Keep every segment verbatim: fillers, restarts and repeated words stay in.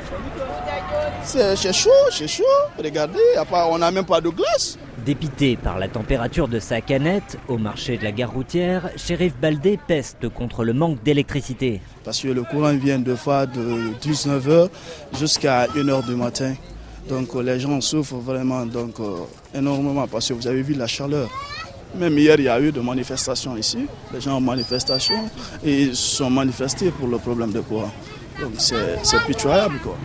C'est chaud, c'est chaud. Regardez, on n'a même pas de glace. Dépité par la température de sa canette, au marché de la gare routière, Chérif Baldé peste contre le manque d'électricité. Parce que le courant vient de fois de dix-neuf heures jusqu'à une heure du matin. Donc les gens souffrent vraiment donc, euh, énormément parce que vous avez vu la chaleur. Même hier, il y a eu des manifestations ici. Les gens ont manifestation et ils sont manifestés pour le problème de courant. Donc c'est, c'est pitoyable, quoi.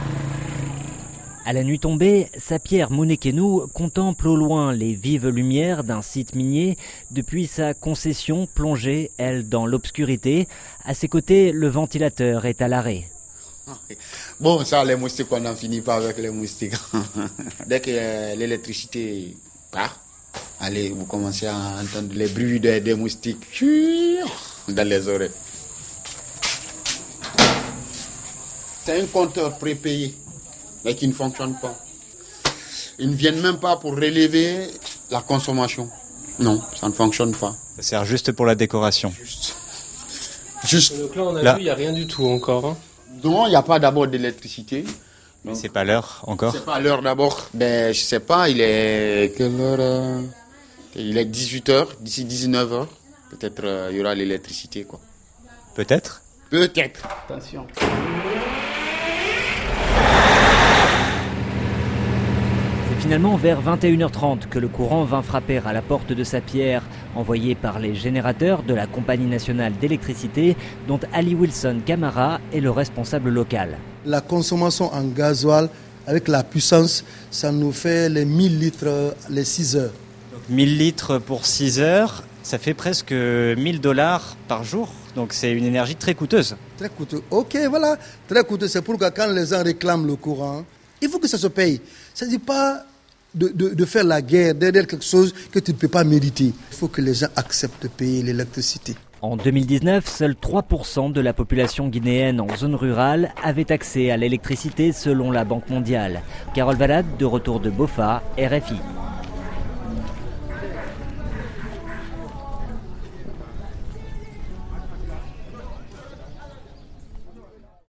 À la nuit tombée, Sapierre Mounekenou contemple au loin les vives lumières d'un site minier depuis sa concession plongée, elle, dans l'obscurité. À ses côtés, le ventilateur est à l'arrêt. Bon, ça, les moustiques, on n'en finit pas avec les moustiques. Dès que euh, l'électricité part, allez, vous commencez à entendre les bruits des, des moustiques dans les oreilles. C'est un compteur prépayé, mais qui ne fonctionne pas. Ils ne viennent même pas pour relever la consommation. Non, ça ne fonctionne pas. Ça sert juste pour la décoration. Juste. Juste. Donc là, on a là. vu, il n'y a rien du tout encore. Hein. Non, il n'y a pas d'abord d'électricité. Donc, c'est pas l'heure encore. C'est pas l'heure d'abord. Ben, je sais pas, il est quelle heure euh... Il est dix-huit heures, d'ici dix-neuf heures. Peut-être euh, il y aura l'électricité, quoi. Peut-être. Peut-être. Attention. C'est finalement vers vingt et une heures trente que le courant vint frapper à la porte de Sapierre, envoyé par les générateurs de la Compagnie nationale d'électricité, dont Ali Wilson Camara est le responsable local. La consommation en gasoil, avec la puissance, ça nous fait les mille litres les six heures. Donc, mille litres pour six heures, ça fait presque mille dollars par jour. Donc c'est une énergie très coûteuse. Très coûteux. Ok, voilà, très coûteux. C'est pourquoi quand les gens réclament le courant, il faut que ça se paye. Ça ne dit pas de, de, de faire la guerre, d'aider quelque chose que tu ne peux pas mériter. Il faut que les gens acceptent de payer l'électricité. En deux mille dix-neuf, seuls trois pour cent de la population guinéenne en zone rurale avait accès à l'électricité selon la Banque mondiale. Carole Valade, de retour de Bofa, R F I.